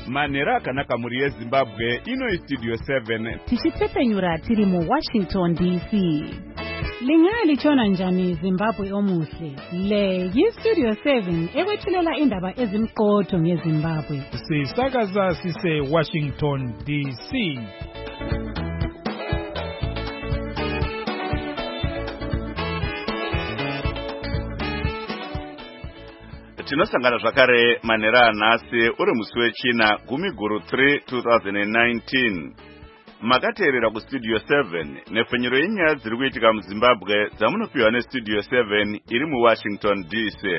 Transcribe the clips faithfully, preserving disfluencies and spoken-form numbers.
Manera akanaka muri yeZimbabwe ino Studio seven. Tichitsepenyura tiri mu Washington D C. Lingali chona njani Zimbabwe omuhle. Le yi Studio seven ekwethulela indaba ezimqotho ngeZimbabwe. Sisakaza sise Washington D C. Tinosangana zvakare manera anhasi uri musi wechina gumi guru three twenty nineteen. Makateerera kuStudio seven nepfenyuro yenyaya dziri kuitika muZimbabwe dzamunopiwa neStudio seven iri muWashington D C.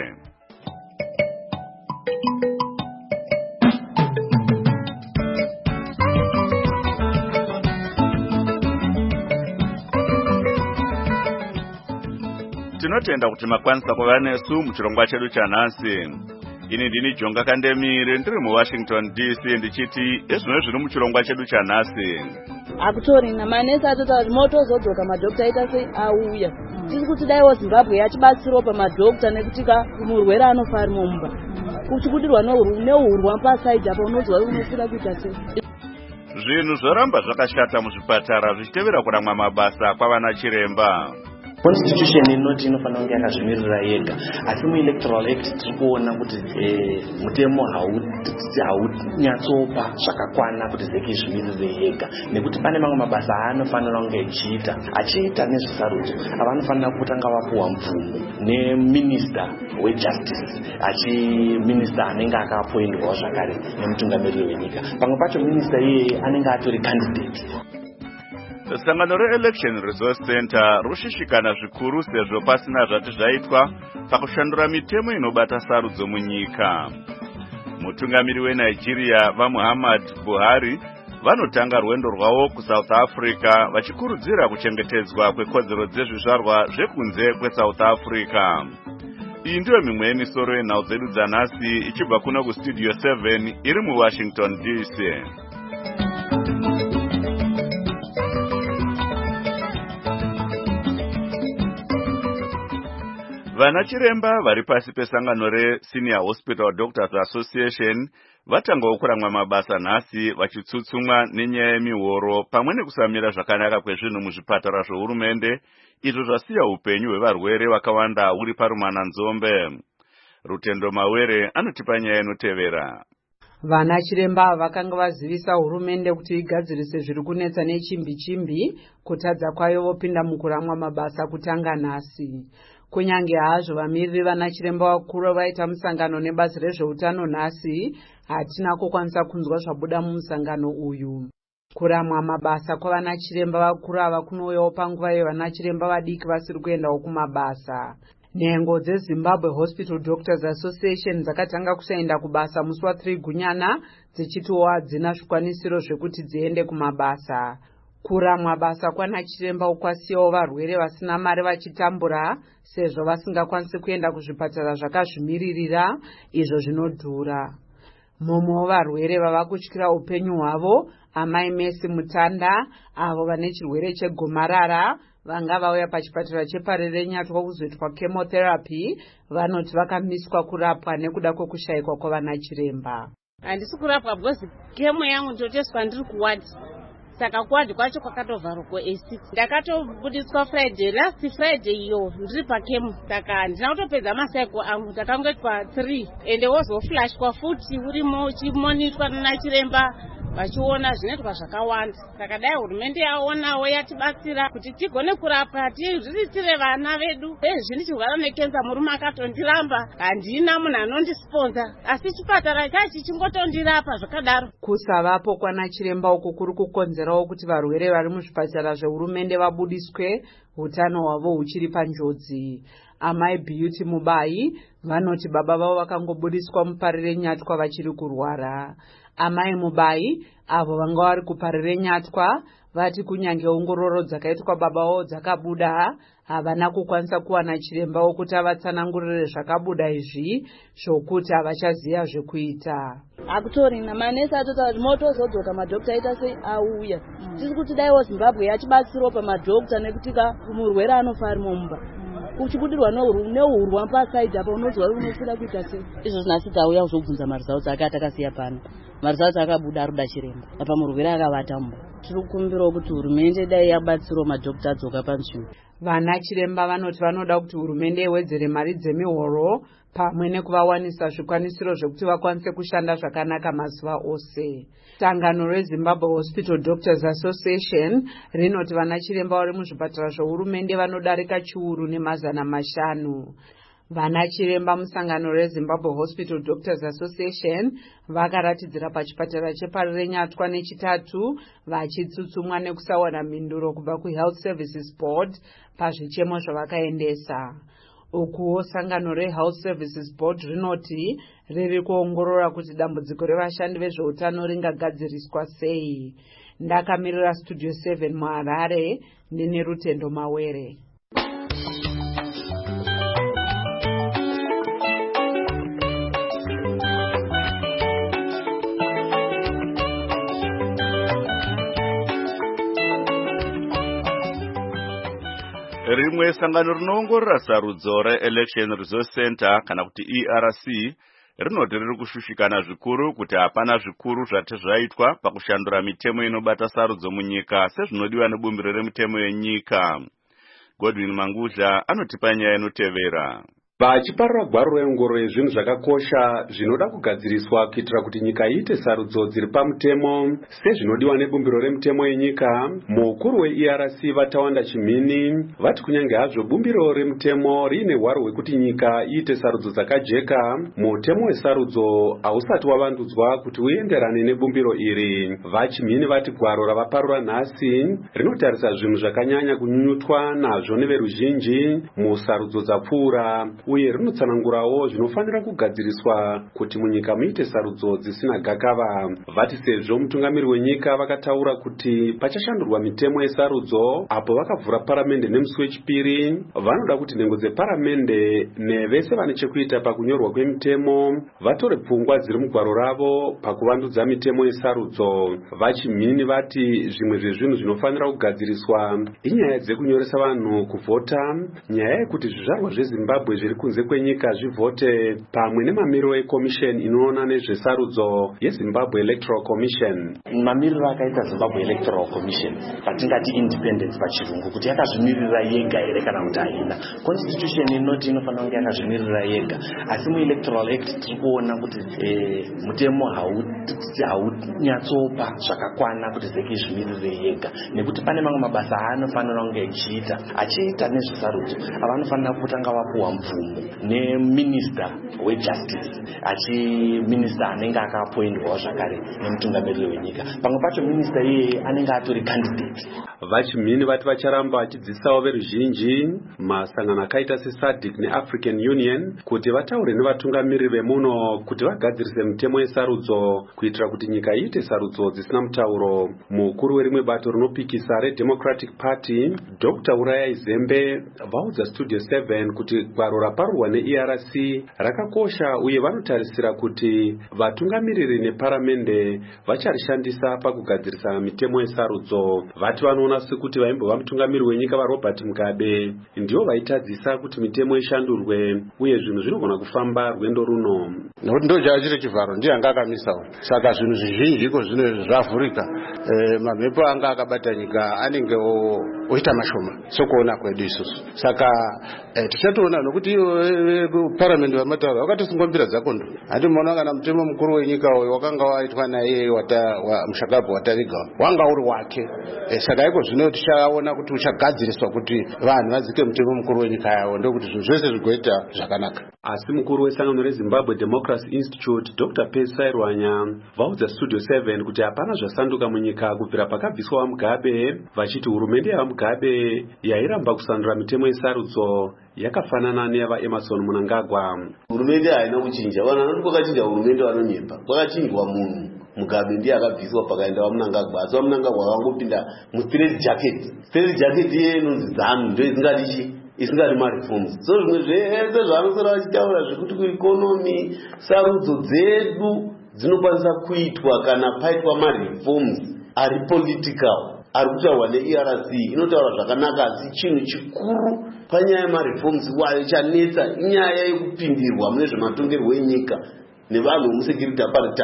Tinotenda kuti makwanisa kuva nesu muchirongwa chedu chanhasi. Ini ndini Jonga Kandemire ndiri muWashington D C ndichiti ezvino zviri muchirongwa chedu chanhasi. Akutori na manesi atota moto zodzoka madokta aita sei auya. Tiri kuti daiwo Zimbabwe yachibatsiro pa madokta nekutika murwere anofa ari mumba. Kuchikudirwa neurwa pasaidi apa unozwa unofira kuita sei. Zvinhu zvoramba zvakashata muzvipatara zvichitevera kuramwa mabasa kwavana chiremba. Constitution inoti inofanira kunge yakazvimirira yega, asi muelectoral act tiri kuona kuti mutemo haunyatsopa zvakakwana kuti zeki izvimirire yega, nekuti pane mamwe mabasa anofanira kunge achiita achiita nezvesarudzo avanofanira kutanga vapuwa mvumo neminister wejustice achi minister anenge akaappointwa zvakare nemutungamiriri wenyika. Pamwe pacho minister iyeye anenge atori candidate. Sangano re-Election Resource Center rushishikana zvikuru sezvo pasina zvati zvaitwa pakushandura mitemo inobata sarudzo munyika. Mutungamiri weNigeria vaMuhammad Buhari vanotanga rwendo rwavo kuSouth Africa vachikurudzira kuchengetedzwa kwekodzero dzezvizvarwa zvekunze kweSouth Africa. Iyi ndiyo mimwe yemisoro yenhau dzedu dzanhasi ichibva kuno kuStudio seven iri muWashington D C. Vana chiremba vari pasi pesangano reSenior Hospital Doctors Association vatangawo kuramwa mabasa nhasi vachitsutsumwa nenyaya yemihoro pamwe nekusamira zvakanaka kwezvinhu muzvipatara zvohurumende, izvo zvasiya upenyu hwevarwere vakawanda huri parumana nzombe. Rutendo Mawere anotipa nyaya inotevera. Vana chiremba vakanga vazivisa hurumende kuti igadzirise zviri kunetsa nechimbi chimbi kutadza kwayo vopinda mukuramwa mabasa kutanga nhasi. Kunyange hazvo vamiriri vana chiremba vakuru vaita musangano nebazi rezveutano nhasi, hatina kukwanisa kunzwa zvabuda mumusangano uyu. Kuramwa mabasa kwavana chiremba vakuru ava kunouyawo panguva yevana chiremba vadiki vasiri kuendawo kumabasa. Nhengo dzeZimbabwe Hospital Doctors Association dzakatanga kusaenda kubasa musi wa3 Gunyana dzichitiwo hadzina zvikwanisiro zvekuti dziende kumabasa. Kuramwa basa kwana chiremba ukwasiyawo varwere vasina mari vachitambura sezvo vasingakwanisi kuenda kuzvipatara zvakazvimiririra izvo zvinodhura. Mumwe varwere vava kutyira upenyu hwavo amai Messi Mutanda avo vane chirwere chegomarara vanga vauya pachipatara cheParere Nyatwa kuzoitwa chemotherapy vanoti vakamiswa kurapwa nekuda kwekushayikwa kwavana chiremba. Handisi kurapwa because kemo yangu ndoteswa ndiri kuwadi. Saka kuwadi kwacho kwakatovharwa kuA six. Ndakatobudiswa Friday, last Friday iyo ndiri pakemo. Saka ndina kutopedza masaiko angu takangoitwa three ende wozoflashwa futi urimo uchimonitwa nachiremba vachiona zvinoitwa zvakawanda. Saka dai hurumende yaonawo yatibatsira kuti tigone kurapwa tizviritire vana vedu. Ezvi ndichirwara nekenza murume akatondiramba, handina munhu anondisponza, asi chipatara chachi chingotondirapa zvakadaro. Kusavapo kwana chiremba uku kuri kukonzerawo kuti varwere vari muzvipatara zvehurumende vabudiswe, utano hwavo huchiri panjodzi. Amai Beauty Mubai vanoti baba vavo vakangobudiswa muParere Nyatwa vachiri kurwara. Amai Mubai avo vanga vari kuParere Nyatwa vati kunyange ongororo dzakaitwa baba vavo dzakabuda, havana kukwanisa kuwana chiremba wokuti avatsanangurire zvakabuda izvi zvokuti havachaziva zvekuita. Akutori na manesi atota moto zodzoka madokta aita sei auya. Tiri kuti daiwo Zimbabwe yachibatsiro pa madokta nekutika murwere anofa ari mumba. Uchikudirwa neurwa pasaidi apa unozwa unofira kuita sei. Izvo zvinasi dzauya kuzobvunza mari dzavo dzakati akasiya pano. marisatsi akabuda ari kuda chiremba apa murwere akavatambwa. Tiri kukumbirawo kuti hurumende dai yabatsirawo madhokota adzoka panzvimbo. Vana chiremba vanoti vanoda kuti hurumende iwedzere mari dzemihoro pamwe nekuvawanisa zvikwanisiro zvekuti vakwanise kushanda zvakanaka mazuva ose. Sangano reZimbabwe Hospital Doctors Association rinoti vana chiremba vari muzvipatara zvohurumende vanodarika chiuru nemazana mashanu. Vana chiremba musangano reZimbabwe Hospital Doctors Association vakaratidzira pachipatara chepari reNyatwa nechitatu vachitsutsumwa nekusawana mhinduro kubva kuHealth Services Board pazvichemo zvavakaendesa. Ukuwo sangano reHealth Services Board rinoti riri kuongorora kuti dambudziko revashandi vezveutano ringagadziriswa sei. Ndakamirira Studio seven muHarare ndine Rutendo Mawere. Rimwe sangano rinoongorora sarudzo reElection Resource Center kana kuti E R C rinoti riri kushushikana zvikuru kuti hapana zvikuru zvati zvaitwa pakushandura mitemo inobata sarudzo munyika sezvinodiwa nebumbiro remitemo yenyika. Godwin Mangudla anotipa nyaya inotevera. Vachiparira gwaro reongororo yezvinhu zvakakosha zvinoda kugadziriswa kuitira kuti nyika iite sarudzo dziri pamutemo sezvinodiwa nebumbiro remitemo yenyika, mukuru weE R C Vatawanda Chimini vati kunyange hazvo bumbiro remitemo riine hwaro hwekuti nyika iite sarudzo dzakajeka, mutemo wesarudzo hausati wavandudzwa kuti uenderane nebumbiro iri. Vachimini vati gwaro ravaparura nhasi rinotarisa zvinhu zvakanyanya kunyunyutwa nazvo neveruzhinji musarudzo dzapfuura, uye rinotsanangurawo zvinofanira kugadziriswa kuti munyika muite sarudzo dzisina gakava. Vati sezvo mutungamiri wenyika vakataura kuti pachashandurwa mitemo yesarudzo apo vakavhura paramende nemusi wechipiri, vanoda kuti nhengo dzeparamende nevese vane chekuita pakunyorwa kwemitemo vatore pfungwa dziri mugwaro ravo pakuvandudza mitemo yesarudzo. Vachimini vati zvimwe zvezvinhu zvinofanira kugadziriswa inyaya dzekunyoresa vanhu kuvhota, nyaya yekuti zvizvarwa zveZimbabwe zviri kunze kwenyika zvivhote, pamwe nemamiriro eCommission inoona nezvesarudzo yeZimbabwe Electoral Commission. Mamiriro akaita Zimbabwe Electoral Commission patingati independence pachirungu kuti yakazvimirira yega here kana kuti haina. Constitution inoti inofanira kunge yakazvimirira yega, asi muElectoral Act tiri kuona kuti eh, mutemo haunyatsopa zvakakwana kuti zeki izvimirire yega, nekuti pane mamwe mabasa anofanira kunge achiita achiita nezvesarudzo avanofanira kutanga vapuwa mvumo neminister wejustice achi minister anenge akaappointwawo zvakare nemutungamiriri wenyika, pamwe pacho minister iyeye anenge atori candidate. Vachimini vati vacharamba vachidzisawo veruzhinji masangano akaita seSADC neAfrican Union kuti vataure nevatungamiriri vemuno kuti vagadzirise mitemo yesarudzo kuitira kuti nyika iite sarudzo dzisina mutauro. Mukuru werimwe bato rinopikisa reDemocratic Party Doctor Uraya Zembe vaudza Studio seven kuti gwaro raparurwa neE R C rakakosha uye vanotarisira kuti vatungamiriri neparamende vacharishandisa pakugadzirisa mitemo yesarudzo. Vati vanoona sekuti vaimbova mutungamiriri wenyika vaRobert Mugabe ndivo vaitadzisa kuti mitemo ishandurwe uye zvinhu zvinogona kufamba rwendo runo. Nokuti ndo chachiri chivharo ndiye anga akamisawo, saka zvinhu zvizhinji iko zvino zvavhurika. E, mamhepo anga akabata nyika anenge oita mashoma sokuona kwedu isusu. Saka e, tichatoona nokuti e, parliament vamataura vakatosungombira dzakondo. Handi muona kana mutemo mukuru wenyika uyu wakanga waitwa naye wata wa Mshakabu Watariga wanga uri wake. E, saka iko zvino tichaona kuti uchagadziriswa kuti vanhu vadzike mutemo mukuru wenyika yavo ndokuti zvinhu zvese zvigoita zvakanaka. Asi mukuru wesangano reZimbabwe Democracy Institute Doctor Pesai Rwanya vaudza Studio seven kuti hapana zvasanduka munyika kubvira pakabviswa Mugabe, vachiti hurumende yaMugabe yairamba kusandura mitemo yesarudzo yakafanana neyava Emerson Mnangagwa. Hurumende haina kuchinja, vanhu vanoti kwakachinja hurumende vanonyepa, kwakachinjwa munhu. Mugabe ndiye akabviswa pakaenda waMnangagwa, asi waMnangagwa akangopinda mustraight jacket. Straight jacket iye inonzi ZANU ndio isingadi chi isingadi mareforms. So zvimwe zvese zvaanosara vachitaura zvekuti kueconomy sarudzo dzedu dzinokwanisa kuitwa kana paitwa mareforms ari political ari kutaurwa neE R C inotaura zvakanaka, asi chinhu chikuru panyaya yemareforms chanetsa inyaya yekupindirwa mune zvematongerwo enyika nevanhu vemusecurity apparatus.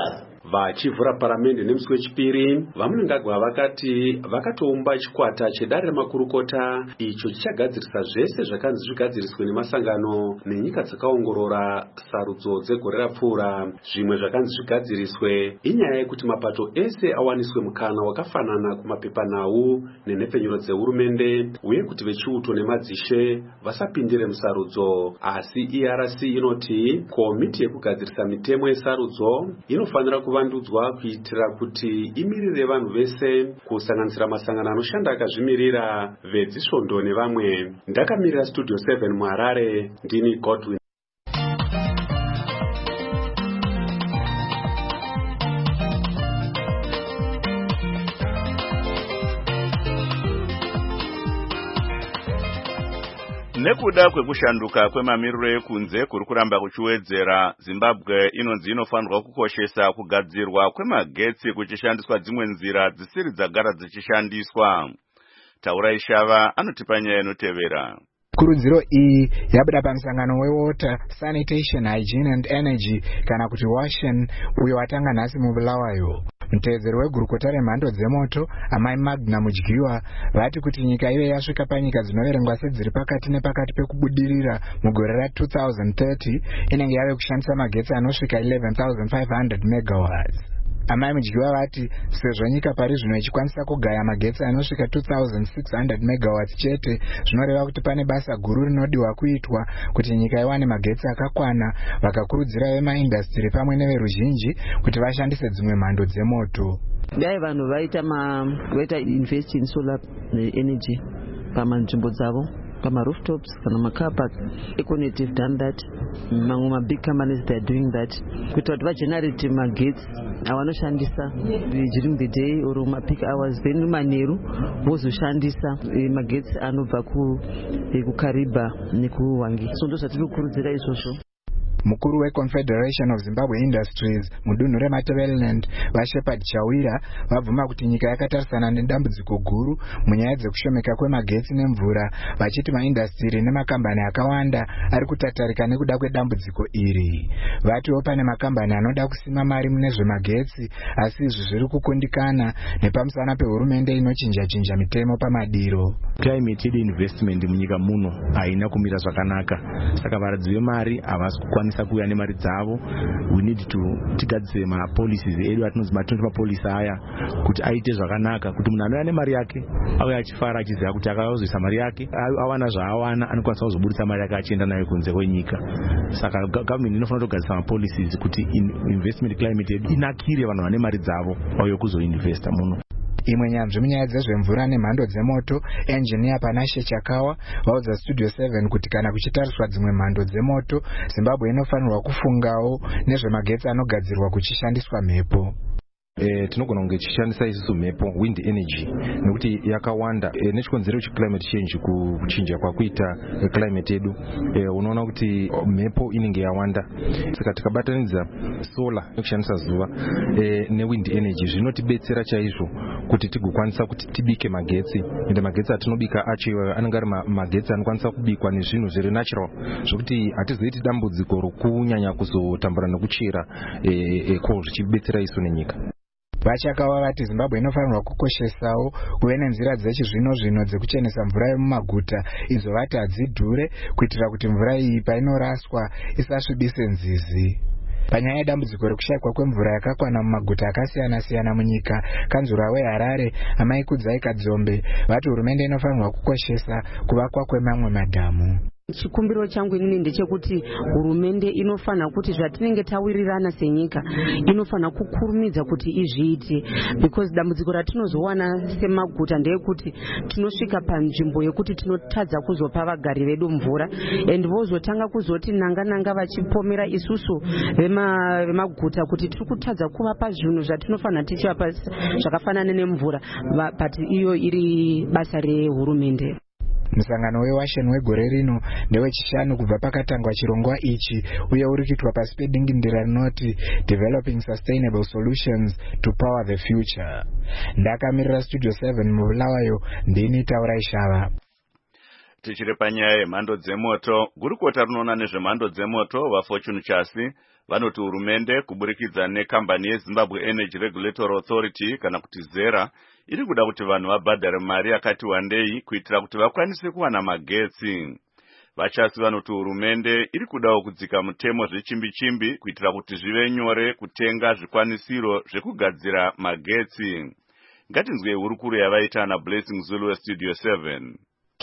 vachivhura paramende nemusi wechipiri, vamunangagwa vakati vakatoumba chikwata chedare remakurukota icho chichagadzirisa zvese zvakanzi zvigadziriswe nemasangano nenyika dzakaongorora sarudzo dzegore rapfuura. Zvimwe zvakanzi zvigadziriswe inyaya yekuti mapato ese awaniswe mukana wakafanana kumapepanhau nenhepfenyuro dzehurumende, uye kuti vechiuto nemadzishe vasapindire musarudzo. Asi E R C inoti komiti yekugadzirisa mitemo yesarudzo inofanira kuvandudzwa kuitira kuti imirire vanhu vese, kusanganisira masangano anoshanda akazvimirira, vedzisvondo nevamwe. Ndakamirira Studio seven muHarare, ndini Godwin. Nekuda kwekushanduka kwemamiriro ekunze kuri kuramba kuchiwedzera, Zimbabwe inonzi inofanirwa kukoshesa kugadzirwa kwemagetsi kuchishandiswa dzimwe nzira dzisiri dzagara dzichishandiswa. Taurai Shava anotipa nyaya inotevera. Kurudziro iyi yabuda pamusangano weWater, Sanitation, Hygiene and Energy kana kuti WASHEN uyo watanga nhasi muBulawayo. Mutevedzeri wegurukota remhando dzemoto Amai Magna Mudyiwa vati kuti nyika ive yasvika panyika dzinoverengwa sedziri pakati nepakati pekubudirira mugore ra-twenty thirty inenge yave kushandisa magetsi anosvika eleven thousand five hundred megawatts. Amai Mudyiwa vati sezvo nyika pari zvino ichikwanisa kugaya magetsi anosvika two thousand six hundred megawatts chete, zvinoreva kuti pane basa guru rinodiwa kuitwa kuti nyika iwane magetsi akakwana. Vakakurudzira vemaindastiri pamwe neveruzhinji kuti vashandise dzimwe mhando dzemoto. Dai vanhu vaita ma vaita invest in solar energy pamanzvimbo dzavo, pama rooftops kana macar parks. Econet have done that. Mamwe ma big companies they are doing that. Kuitira kuti vagenerate magetsi avanoshandisa during the day or ma peak hours, then manheru vozoshandisa magetsi anobva kukariba nekuhwangi. So ndo zvatiri kukurudzira izvozvo. Mukuru weConfederation of Zimbabwe Industries mudunhu reMatabeleland vaShepard Chawira vabvuma kuti nyika yakatarisana nedambudziko guru munyaya dzekushomeka kwemagetsi nemvura, vachiti maindastiri nemakambani akawanda ari kutatarika nekuda kwedambudziko iri. Vatiwo pane makambani anoda kusima mari mune zvemagetsi, asi izvi zviri kukundikana nepamusana pehurumende inochinja-chinja mitemo pamadiro. Climate investment munyika muno haina kumira zvakanaka, saka varadzi vemari havasi kukwanisa kuuya nemari dzavo. We need to tigadzire ma policies edu atinonzi ma policy aya kuti aite zvakanaka, kuti munhu anouya nemari yake auya achifara achiziva kuti akazoisa mari yake, awana zvaawana anokwanisa kuzobudisa mari yake achienda nayo kunze kwenyika. Saka government inofanira kugadzisa ma policies kuti investment climate edu inakire vanhu vane mari dzavo vauye kuzoinvesta muno. Imwe nyanzvi munyaya dzezvemvura nemhando dzemoto, engineer Panashe Chakawa vaudza Studio seven kuti kana kuchitariswa dzimwe mhando dzemoto, Zimbabwe inofanirwa kufungawo nezvemagetsi anogadzirwa kuchishandiswa mhepo. Eh, tinogona kunge tichishandisa isusu mhepo, wind energy, nekuti yakawanda eh, nechikonzero checlimate change, kuchinja kwakuita eh, climate edu. Eh, unoona kuti mhepo inenge yawanda, saka tikabatanidza solar nekushandisa zuva eh, newind energy zvinotibetsera chaizvo kuti tigokwanisa kuti tibike magetsi, ende magetsi atinobika acho anenge ari magetsi anokwanisa kubikwa nezvinhu zviri natural, zvokuti hatizoiti dambudziko rokunyanya kuzotambura nekuchera eh, eh, coal zvichibetsera isu nenyika. Vachakawa vati Zimbabwe inofanirwa kukoshesawo kuve nenzira dzechizvino zvino dzekuchenesa mvura yemumaguta, idzo vati hadzidhure, kuitira kuti mvura iyi painoraswa isasvibise nzizi. Panyaya yedambudziko rekushayikwa kwemvura yakakwana mumaguta akasiyana-siyana munyika, kanzura weHarare Amai Kudzai Kadzombe vati hurumende inofanirwa kukoshesa kuvakwa kwemamwe madhamu. Chikumbiro changu inini ndechekuti hurumende inofana kuti zvatinenge tawirirana senyika inofana kukurumidza kuti izviite, because dambudziko ratinozowana semaguta ndeyekuti tinosvika panzvimbo yekuti tinotadza kuzopa vagari vedu mvura, and vozotanga kuzoti nanga nanga vachipomera isusu vemaguta kuti tiri kutadza kuvapa zvinhu zvatinofana tichivapa zvakafanana nemvura, but iyo iri basa rehurumende. Musangano weWashen wegore rino ndewechishanu kubva pakatangwa chirongwa ichi, uye uri kuitwa pasi pedingindira rinoti Developing Sustainable Solutions to Power the Future. Ndakamirira Studio seven muBulawayo, ndini Taurai Shava. Tichiri panyaya yemhando dzemoto, gurukota rinoona nezvemhando dzemoto vaFortune Chasi vanoti hurumende kuburikidza nekambani yeZimbabwe Energy Regulatory Authority kana kuti ZERA iri kuda kuti vanhu vabhadhare mari yakati wandei kuitira kuti vakwanise kuwana magetsi. Vachasi vanoti hurumende iri kudawo kudzika mutemo zvechimbi-chimbi kuitira kuti zvive nyore kutenga zvikwanisiro zvekugadzira magetsi. Ngatinzwe hurukuru yavaita naBlessing Zulu weStudio seven.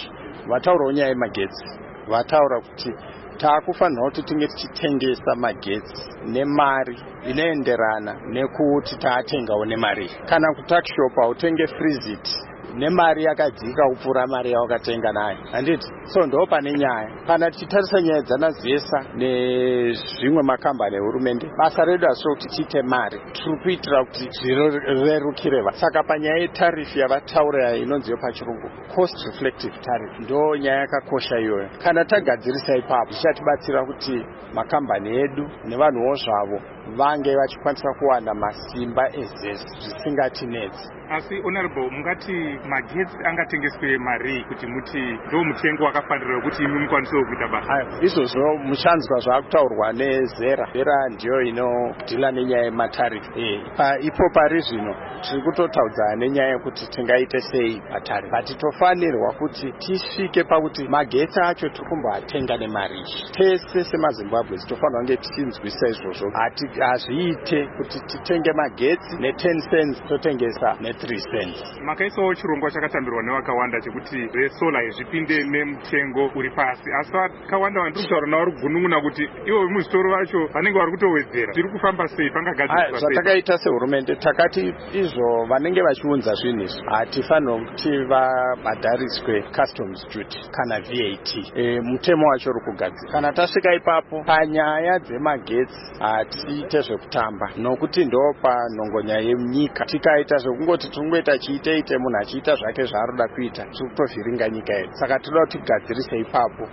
Vataura nyaya yemagetsi, vataura kuti taakufanira kuti tinge tichitengesa magetsi nemari inoenderana nekuti taatengawo nemari. Kana kutakishopa utenge frizit nemari yakadzika kupfuura mari yawakatenga nayo, handiti? So ndo pane nyaya. Kana tichitarisa nyaya dzanazesa nezvimwe makambani ehurumende, basa redu asiro kuti tiite mari, tiri kuitira kuti zvirerukire. Saka panyaya yetarifu yavataura inonziyo pachirungu cost reflective tariff, ndo nyaya yakakosha iyoyo. Kana tagadzirisa ipapo zvichatibatsira kuti makambani edu nevanhuwo zvavo vange vachikwanisa kuwana masimba ezesi zvisingatinetsi. Asi honorable, mungati magetsi angatengeswe mari kuti muti ndo mutengo wakafanira kuti imi mukwanisewo kuita basa? Izvozvo muchanzwa zvakutaurwa neZERA. ZERA ndiyo inodhila nenyaya yematarifu. Ipo pari zvino tiri kutotaudza nenyaya yekuti tingaite sei patarifu. Hatitofanirwa kuti tisvike pakuti magetsi acho tiri kumboatenga nemari. Tese semaZimbabwe tinofanira kunge tichinzwisa izvozvo. Hazviite kuti titenge magetsi ne10 cents totengesa ne3 cents. Makaisawo chirongwa chakatambirwa nevakawanda chekuti resola zvipinde nemutengo uri pasi. Asi vakawanda vanhu kutaura navo gunun'una kuti ivo muzvitoro vacho vanenge vari kutowedzera. Tiri kufamba sei pangagadzirwa sei? Zvatakaita sehurumende takati izvo vanenge vachiunza zvinhu izvi hatifanira kuti vabhadhariswe customs duty kana V A T. E, mutemo wacho uri kugadzira. Kana tasvika ipapo panyaya dzemagetsi hatiite zvekutamba nokuti ndo panhongonya yenyika. Tikaita zvekungoti tingoita chiite munhu achiita zvake zvaaroda kuita, tiri kutovhiringa nyika yedu. Saka tinoda kuti tigadzirise ipapo.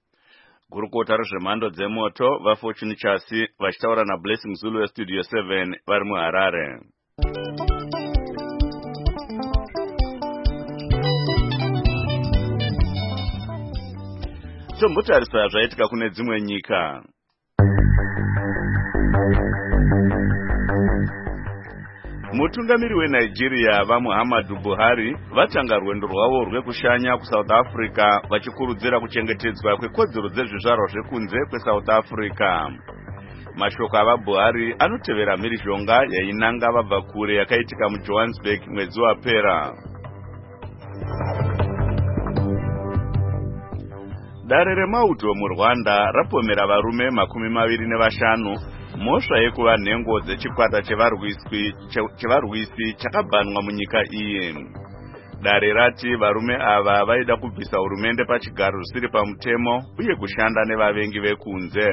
Gurukota rezvemhando dzemoto vaFortune Chasi vachitaura naBlessing Zulu weStudio seven vari muHarare. Tombotarisa zvaitika kune dzimwe nyika. Mutungamiri weNigeria vaMuhammadu Buhari vatanga rwendo rwavo rwekushanya kuSouth Africa vachikurudzira kuchengetedzwa kwekodzero dzezvizvarwa zvekunze kweSouth Africa. Mashoko avaBuhari anotevera mhirizhonga yainanga vabva kure yakaitika muJohannesburg mwedzi wapera. Dare remauto muRwanda rapomera varume makumi maviri nevashanu mhosva yekuva nhengo dzechikwata chevarwisi chakabhanwa munyika iyi. Dare rati varume ava vaida kubvisa hurumende pachigaro zvisiri pamutemo uye kushanda nevavengi vekunze.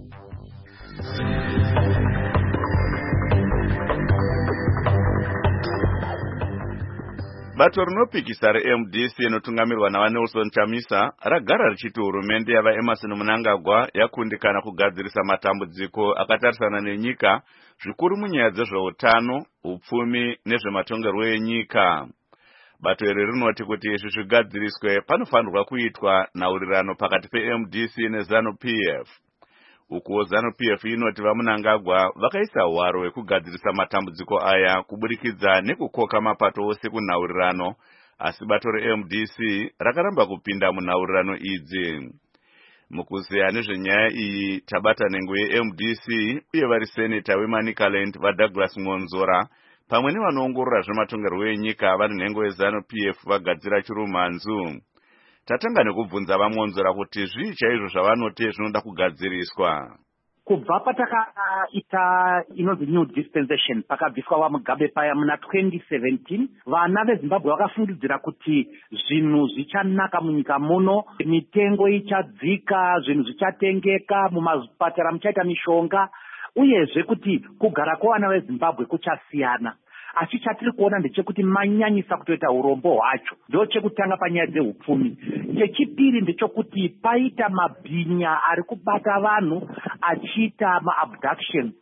Bato rinopikisa reM D C inotungamirwa navaNelson Chamisa ragara richiti hurumende yavaEmerson Mnangagwa yakundikana kugadzirisa matambudziko akatarisana nenyika zvikuru munyaya dzezveutano, upfumi nezvematongerwo enyika. Bato iri rinoti kuti izvi zvigadziriswe panofanirwa kuitwa nhaurirano pakati peM D C neZanu P F. Uko Zanu P F inoti vaMnangagwa vakaisa hwaro hwekugadzirisa matambudziko aya kuburikidza nekukoka mapato ose kunhaurirano, asi bato reM D C rakaramba kupinda munhaurirano idzi. Mukuzeya nezvenyaya iyi tabata nhengo yeM D C uye vari seneta weManicaland vaDouglas Ngonzora pamwe nevanoongorora zvematongerwo enyika vari nhengo yeZanu P F vagadzira chirumanzu. Tatanga nekubvunza vaMonzora kuti zvii chaizvo zvavanoti zvinoda kugadziriswa. Kubva patakaita inonzi new dispensation pakabviswa vaMugabe paya muna twenty seventeen, vana veZimbabwe vakafungidzira kuti zvinhu zvichanaka munyika muno, mitengo ichadzika, zvinhu zvichatengeka, mumazvipatara muchaita mishonga, uyezve kuti kugara kwevana veZimbabwe kuchasiyana. Asi chatiri kuona ndechekuti manyanyisa kutoita urombo hwacho. Ndo chekutanga panyaya dzeupfumi. Chechipiri ndechekuti paita mabhinya ari kubata vanhu achiita maabduction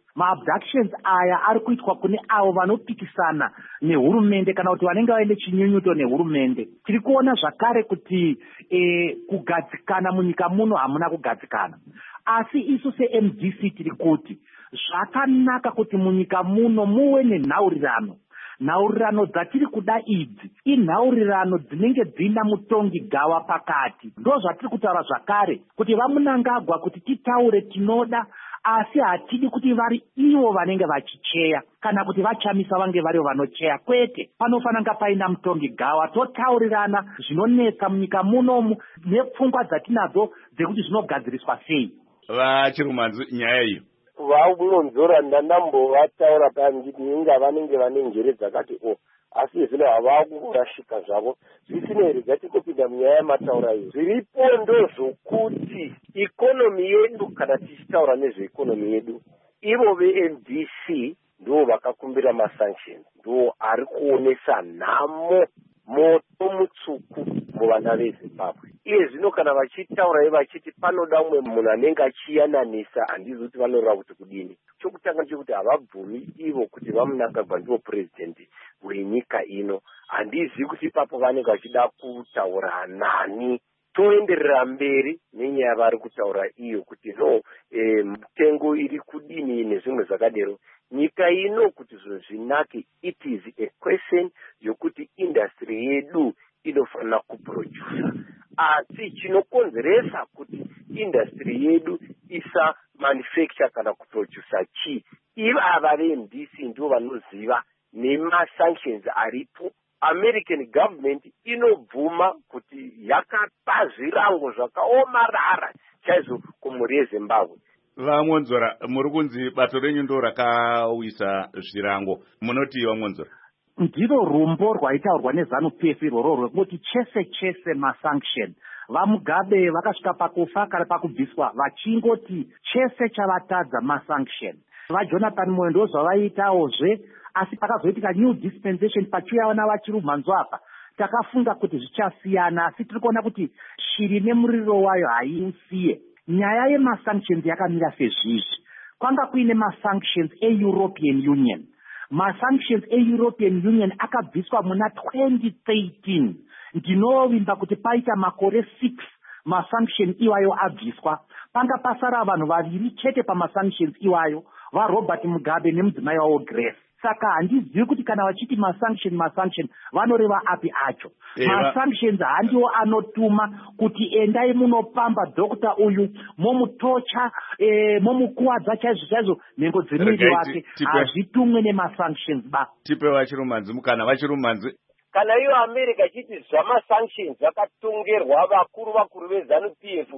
maabductions aya ari kuitwa kune avo vanopikisana nehurumende kana kuti vanenge vaine chinyunyuto nehurumende. Tiri kuona zvakare kuti e, kugadzikana munyika muno hamuna kugadzikana, asi isu se-M D C tiri kuti zvakanaka kuti munyika muno muwe nenhaurirano. Nhaurirano dzatiri kuda idzi inhaurirano dzinenge dzina mutongi gawa pakati. Ndo zvatiri kutaura zvakare kuti vamunangagwa kuti titaure tinoda, asi hatidi kuti vari ivo vanenge vachicheya kana kuti vachamisa vange varivo vanocheya. Kwete, panofanira paina mutongi gawa, totaurirana zvinonetsa munyika munomu nepfungwa dzatinadzo dzekuti zvinogadziriswa sei. Vachirumanzu nyaya iyo vaunonzora ndandambovataura pamgiti inga vanenge vane njere dzakati o asi zvino havakurashika zvavo zvisinei. Gatitopinda munyaya yemataura iyi zviripo ndozvokuti ikonomi yedu, kana tichitaura nezveikonomi yedu, ivo ve-M D C ndo vakakumbira masanctions, ndo ari kuonesa nhamo moto mutsvuku muvana veZimbabwe. Iye zvino kana vachitaura vachiti panoda umwe munhu anenge achiyananisa, handizi kuti vanoreva kuti kudini. Chokutanga chekuti havabvumi ivo kuti vamunangagwa ndivo purezidendi wenyika ino. Handizi kuti ipapo vanenge vachida kutaura nani. Toenderera mberi nenyaya vari kutaura iyo kuti no e, mitengo iri kudini nezvimwe zvakadero. Nyika ino kuti zvinhu zvinake, it is a question yokuti industry yedu inofanira kuproducer. Asi chinokonzeresa kuti industry yedu isa manufacture kana kuproducer chi, ivava ve-M D C ndo vanoziva nemasanctions aripo. American government inobvuma kuti yakapa zvirango zvakaomarara chaizvo kumhuri yeZimbabwe. Vamonzora, muri kunzi bato renyu ndo rakawisa zvirango, munoti Vamonzora? Ndiro rumbo rwaitaurwa neZANU-P F irworo rwekuti chese chese masanction. VaMugabe vakasvika pakufa kana pakubviswa vachingoti chese chavatadza masanction. VaJonathan Moyo ndo zvavaitaozve, asi pakazoitika new dispensation pachiuya navachirumanzo apa takafunga kuti zvichasiyana, asi tiri kuona kuti shiri nemuriro wayo haiusiye. Nyaya yemasanctions yakamira sezvizvi. Kwanga kuine masanctions e-European Union. Masanctions e-European Union akabviswa muna twenty thirteen. Ndinovimba kuti paita makore six masanction iwayo abviswa. Panga pasara vanhu vaviri chete pamasanctions iwayo, vaRobert Mugabe nemudzimai wavo Grace. Saka handizivi kuti kana vachiti masanction masanction vanoreva api acho. Masanctions handiwo anotuma kuti endai munopamba dokta uyu, momutocha, e, momukuwadza chaizvo chaizvo nhengo dzemuviri wake. Hazvitumwe nemasanctions ba. Tipe vachirumanzi mukana vachirumanzi. Kana iyo America chiti zvamasanctions zvakatongerwa vakuru vakuru veZANU-P F,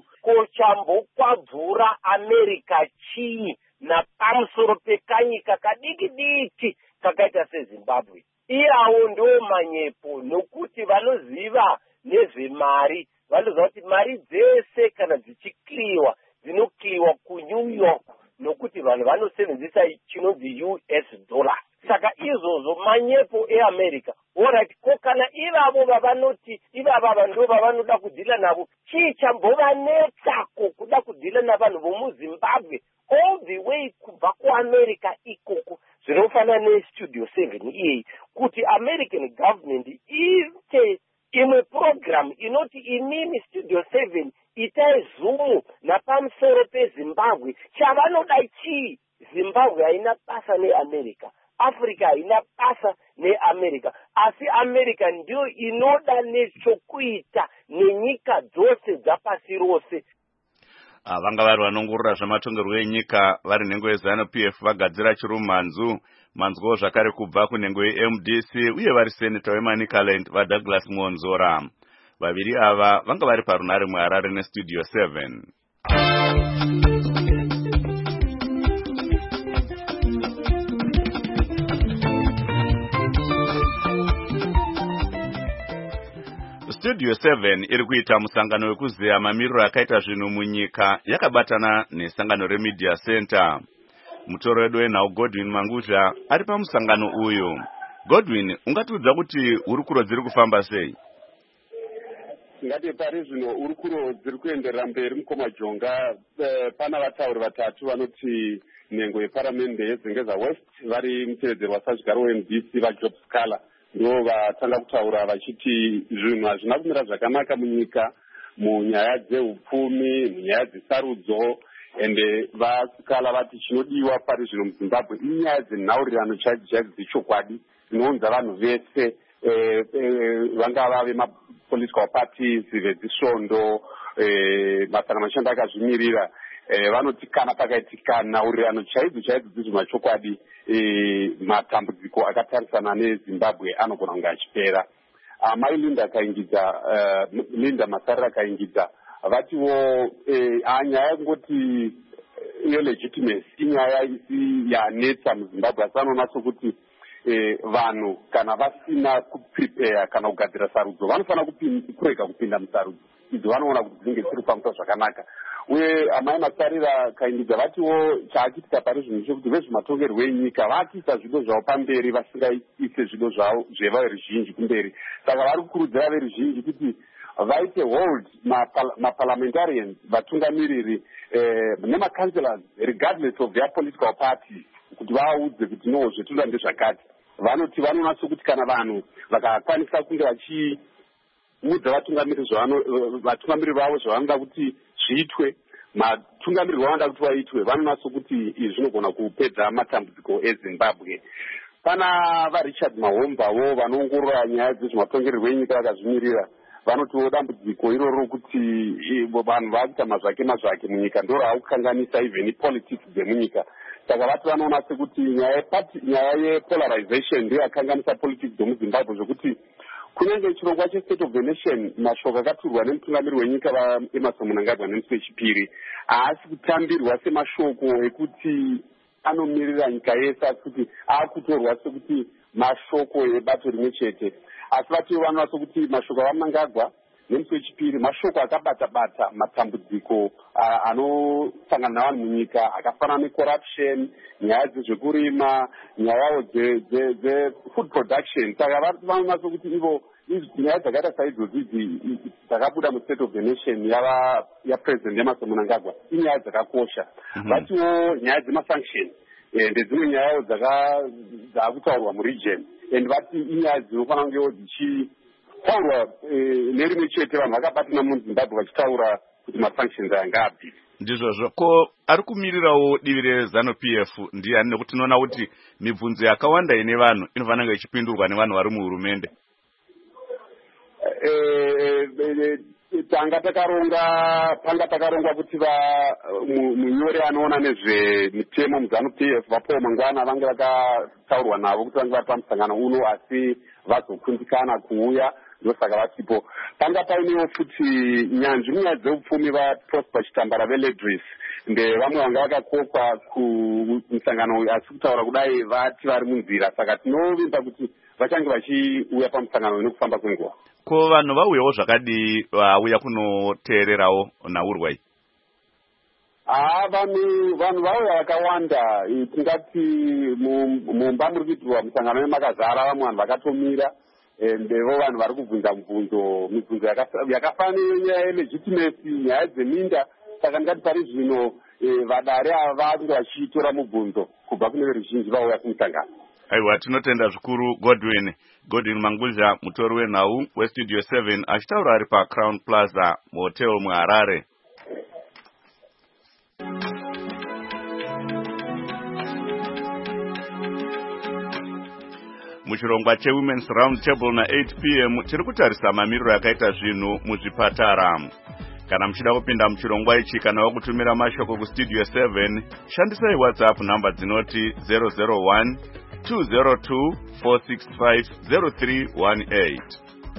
kochambokwabvura America chii napamusoro pekanyika kadiki diki kakaita seZimbabwe. Iyawo ndo manyepo, nokuti vanoziva nezvemari, vanoziva kuti mari dzese kana dzichikliwa dzinokliwa kuNew York, nokuti vanhu vanosevenzesa chinonzi U S dollar. Saka izvozvo manyepo eAmerica. Alright, ko kana ivavo vavanoti ivava ndo vavanoda kudhila navo, chii chambovanetsako kuda kudhila navanhu vomuZimbabwe all the way kubva kuAmerica ikoko? Zvinofanana neStudio seven iyeyi, kuti American government iite imwe program inoti inini Studio seven itai zoom napamusoro peZimbabwe. Chavanoda chii? Zimbabwe haina basa neAmerica, Africa haina basa neAmerica, asi America ndio inoda nechokuita nenyika dzose dzapasi rose. Vanga vari vanongorora zvamatongerwo enyika vari nhengo yeZANU-P F vagadzira chirumanzu manzwo zvakare kubva kunhengo ye-M D C uye vari seneta weManicaland vaDouglas Mwonzora. Vaviri ava vanga vari parunare muHarare neStudio seven. Studio seven iri kuita musangano wekuziya mamiriro akaita zvinhu munyika yakabatana nesangano reMedia Center. Mutoro wedu wenhau Godwin Manguzha ari pamusangano uyu. Godwin, ungatiudza kuti hurukuro dziri kufamba sei? Ngati pari zvino hurukuro dziri kuenderera mberi mukoma jonga. E, pana vatauri vatatu vanoti nhengo yeparamende yedzengeza west vari mutevedzeri wasazvigaro weM D C vajob Scala ndo vatanga kutaura vachiti zvinhu hazvina kumira zvakanaka munyika munyaya dzeupfumi, munyaya dzesarudzo, ende vaScala vati chinodiwa pari zvino muZimbabwe inyaya dzenhaurirano chaidzo chaidzo dzechokwadi dzinounza vanhu vese vangava vemapolitical parties, vezvisvondo, masangano ashanda akazvimirira. Vanoti kana pakaitika nhaurirano chaidzo chaidzo dzezvemachokwadi matambudziko akatarisana neZimbabwe anogona kunge achipera. Mai Linda akaingidza Linda Masarira akaingidza vatiwo nyaya yekungoti iyo legitimacy inyaya isi yanetsa muZimbabwe asi vanoona sokuti vanhu kana vasina kuprepare kana kugadzira sarudzo vanofanira kurega kupinda musarudzo idzi vanoona kuti dzinenge dziri pamuta zvakanaka. Uye amai Masarira kaingidza vatiwo chaachitika pari zvinhu chekuti vezvematongerwo enyika vakuisa zvido zvavo pamberi vasingaise zvido zvavo zveveruzhinji kumberi. Saka vari kukurudzira veruzhinji kuti vaite hold maparliamentarians vatungamiriri nemacancelors regardless of their political party kuti vaudze kuti no zvetinoda ndezvakati. Vanoti vanoona sokuti kana vanhu vakakwanisa kunge vachiudza vatungamiriri vatungamiriri vavo zvavanoda kuti zviitwe, matungamiriri vavanoda kuti vaitwe, vanoona sokuti izvi zvinogona kupedza matambudziko eZimbabwe. Pana vaRichard Mahombawo vanoongorora nyaya dzezvematongerero enyika vakazvimirira vanotiwo dambudziko iroro kuti vanhu vakuita mazvake mazvake munyika ndo raakukanganisa even politics dzemunyika. Saka vati vanoona sekuti nyaya yepolarization ndiyo yakanganisa politics dzemuZimbabwe zvokuti kunyange chirongwa chestate of the nation mashoko akaturwa nemutungamiriri wenyika vaEmmerson Mnangagwa nemusi wechipiri haasi kutambirwa semashoko ekuti anomirira nyika yese asi kuti aakutorwa sekuti mashoko ebato rimwe chete. Asi vati vanoona sokuti mashoko avaMnangagwa nemusi wechipiri mashoko akabata-bata matambudziko anosangana navanhu munyika akafanana necorruption, nyaya dzezvekurima, nyayawo dzefood production. Saka vanoona sokuti ivo nyaya dzakaita saidzozi dzakabuda mustate of the nation yapresident Emmerson Mnangagwa inyaya dzakakosha. Vatiwo nyaya dzemasanction ndedzimwe nyayawo dzakutaurwa muregion and vati inyaya dzinofanira kungewo dzichitaurwa nerimwe chete vanhu vakabatana muZimbabwe vachitaura kuti masanctions aya ngapi. Ndizvozvo. Ko ari kumirirawo divi reZanu P F ndiani nekuti tinoona kuti mibvunzo yakawanda ine vanhu inofanira kunge ichipindurwa nevanhu vari muhurumende? Tanga takaronga panga takarongwa kuti munyori anoona nezvemitemo muZanu P F vaPaul Mangwana vange vakataurwa navo kuti vange vari pamusangano uno asi vazokundikana kuuya ndosaka vasipo. Panga painewo futi nyanzvi munyaya dzeupfumi vaProsper Chitambara veLedris ndevamwe vanga vakakokwa kumusangano uyu asi kutaura kudai vati vari munzira, saka tinovimba kuti vachange vachiuya pamusangano nekufamba kwenguva. Ko vanhu vauyawo zvakadi vauya kunoteererawo nhaurwa iyi? Ah, vanhu vanhu vauya vakawanda. Tingati mumba muri kuitirwa musangano nemakazara vamwe vanhu vakatomira ndevo vanhu vari kubvunza mibvunzo mibvunzo yakafanana nenyaya yelegitimacy, nyaya dzeminda. Saka ndingati pari zvino vadare ava vange vachitora mubvunzo kubva kune veruzhinji vauya kumusangano. Aiwa, tinotenda zvikuru Godwin Godwin Mangudya, mutori wenhau westudio seven achitaura ari paCrown Plaza muhotel muHarare. Muchirongwa cheWomen's Round Table na eight p m tiri kutarisa mamiriro yakaita zvinhu muzvipatara. Kana muchida kupinda muchirongwa ichi kana wakutumira mashoko kustudio seven, shandisai WhatsApp namba dzinoti zero zero one two zero two four six five zero three one eight.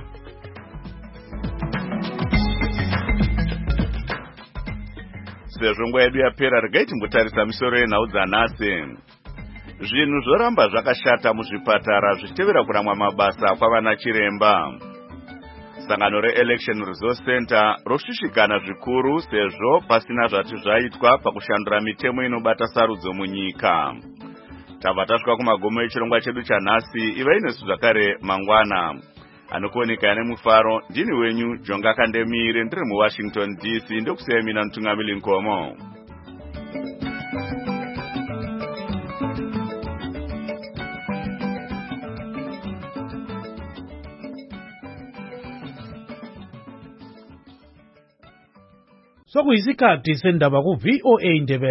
Sezvo nguva yedu yapera, regai timbotarisa misoro yenhau dzanhasi. Zvinhu zvoramba zvakashata muzvipatara zvichitevera kuramwa mabasa kwavana chiremba. Sangano reElection Resource Center roshushikana zvikuru sezvo pasina zvati zvaitwa pakushandura mitemo inobata sarudzo munyika. Tabva tasvika kumagomo echirongwa chedu chanhasi. Iva inesu zvakare mangwana. Anokuoneka nemufaro ndini wenyu Jonga Kandemire ndiri muWashington D C ndokusiyai mina Mutungamiri Nkomo. sokuyisikhathi sendaba ku-V O A Indebe